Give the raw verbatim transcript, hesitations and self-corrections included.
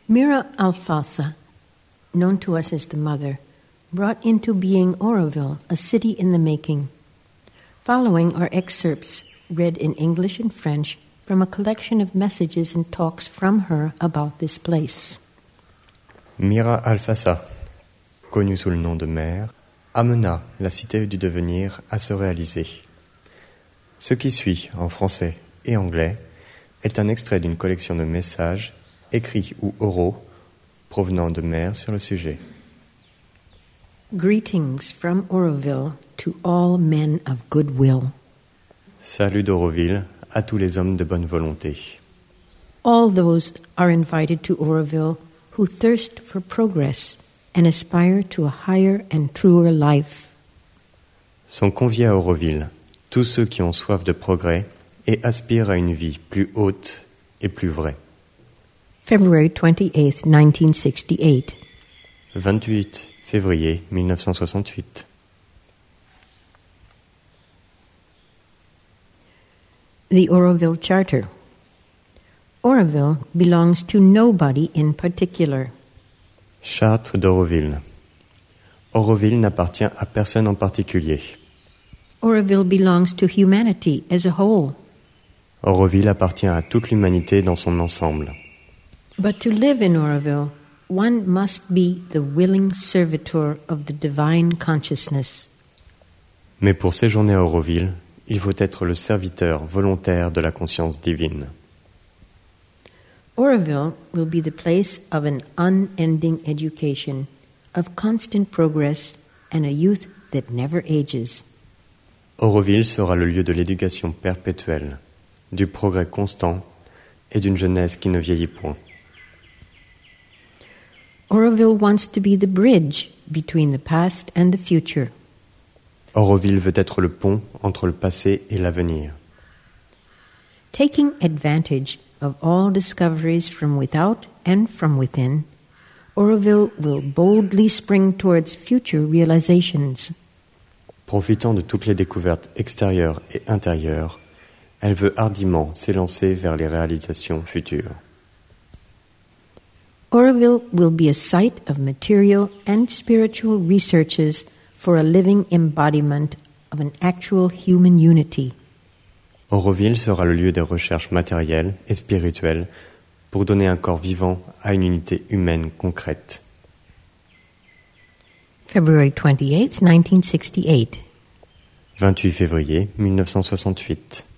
Mira Alfalfa, known to us as the Mother, brought into being Oroville, a city in the making. Following are excerpts read in English and French from a collection of messages and talks from her about this place. Mira Alfalfa, connue sous le nom de Mère, amena la cité du devenir à se réaliser. Ce qui suit, en français et anglais, est un extrait d'une collection de messages, écrits ou oraux, provenant de Mère sur le sujet. Greetings from Oroville to all men of good will. Salut d'Auroville à tous les hommes de bonne volonté. All those are invited to Oroville who thirst for progress and aspire to a higher and truer life. Sont conviés à Auroville tous ceux qui ont soif de progrès et aspirent à une vie plus haute et plus vraie. February twenty-eighth, nineteen sixty-eight. vingt-huit février mille neuf cent soixante-huit. The Oroville Charter. Oroville belongs to nobody in particular. Charte d'Auroville. Auroville n'appartient à personne en particulier. Oroville belongs to humanity as a whole. Auroville appartient à toute l'humanité dans son ensemble. But to live in Oroville, one must be the willing servitor of the divine consciousness. Mais pour séjourner à Auroville, il faut être le serviteur volontaire de la conscience divine. Oroville will be the place of an unending education, of constant progress, and a youth that never ages. Auroville sera le lieu de l'éducation perpétuelle, du progrès constant et d'une jeunesse qui ne vieillit point. Oroville wants to be the bridge between the past and the future. Auroville veut être le pont entre le passé et l'avenir. Taking advantage of all discoveries from without and from within, Oroville will boldly spring towards future realizations. Profitant de toutes les découvertes extérieures et intérieures, elle veut hardiment s'élancer vers les réalisations futures. Oroville will be a site of material and spiritual researches for a living embodiment of an actual human unity. Auroville sera le lieu des recherches matérielles et spirituelles pour donner un corps vivant à une unité humaine concrète. February twenty-eighth, nineteen sixty-eight. vingt-huit février mille neuf cent soixante-huit.